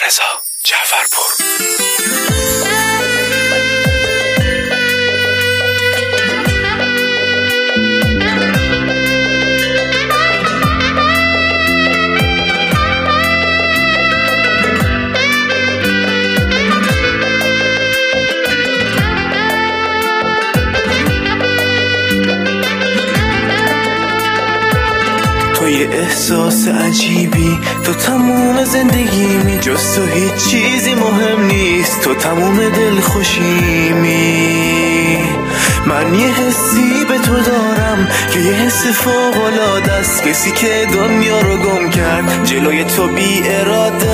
رضا جعفرپور. تو یه احساس عجیبی، تو تموم زندگیمی، جز تو هیچ چیزی مهم نیست، تو تموم دلخوشیمی. من یه حسی به تو دارم که یه حس فوق‌العاده است، کسی که دنیا رو گم کرد جلوی تو بی اراده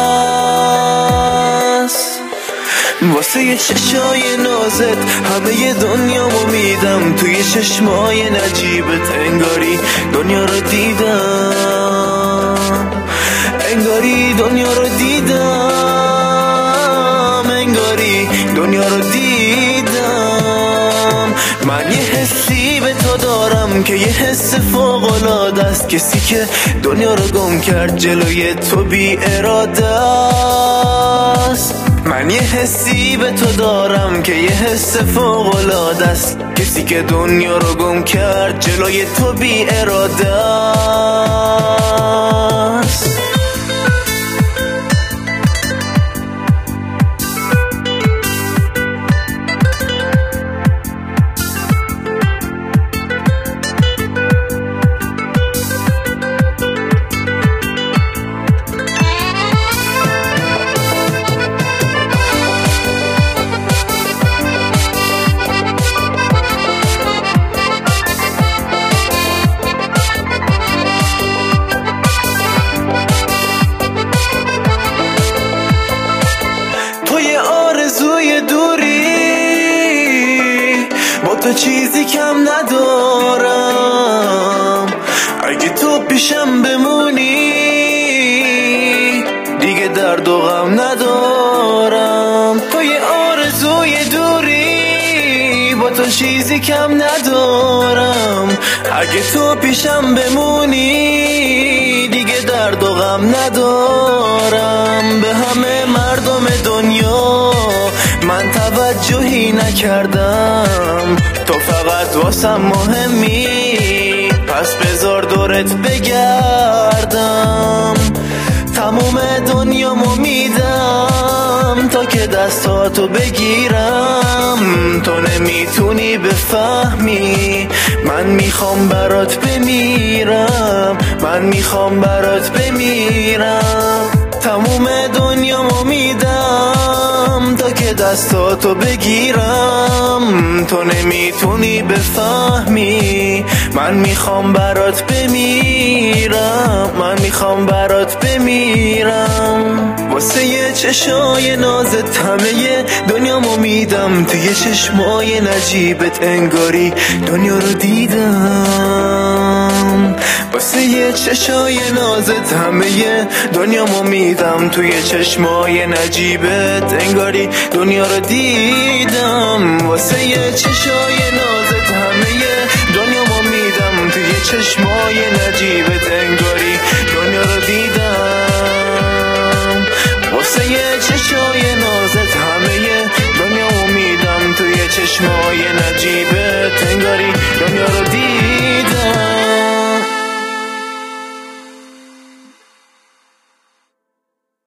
است. واسه یه چشای نازت همه دنیامو میدم، توی چشمای نجیبت انگاری دنیا رو دیدم، انگاری دنیا رو دیدم، انگاری دنیا رو دیدم. من یه حسی به تو دارم که یه حس فوق‌العاده است، کسی که دنیا رو گم کرد جلوی تو بی اراده است. من یه حسی به تو دارم که یه حس فوق‌العاده است، کسی که دنیا رو گم کرد جلوی تو بی اراده است. تو چیزی کم ندارم، اگه تو پیشم بمونی دیگه درد و غم ندارم. تو یه آرزوی دوری، با تو چیزی کم ندارم، اگه تو پیشم بمونی دیگه درد و غم ندارم. به همه مردم دنیا من توجهی نکردم، تو فقط واسم مهمی، پس بذار دورت بگردم. تموم دنیامو میدم تا که دستاتو بگیرم، تو نمیتونی بفهمی، من میخوام برات بمیرم، من میخوام برات بمیرم. تموم دنیامو میدم تا که دستاتو بگیرم، تو نمیتونی بفهمی، من میخوام برات بمیرم، من میخوام برات بمیرم. واسه یه چشای نازت همه دنیامو میدم، توی چشمای نجیبت انگاری دنیا رو دیدم. واسه یه چشای نازت همه دنیامو میدم، توی چشمای نجیبت انگاری دنیا رو دیدم. واسه یه چشای نازت همه دنیامو میدم، توی چشمای نجیبت انگاری دنیا رو دیدم.